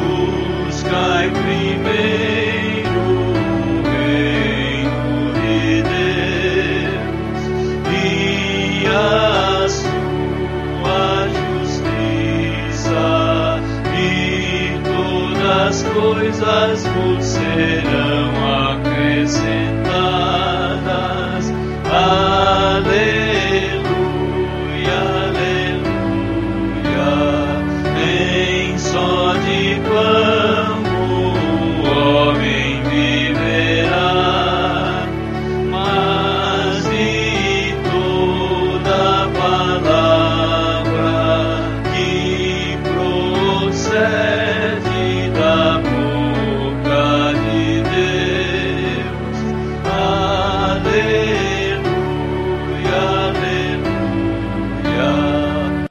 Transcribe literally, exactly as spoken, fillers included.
Buscai primeiro o reino de Deus e a sua justiça, e todas as coisas vos serão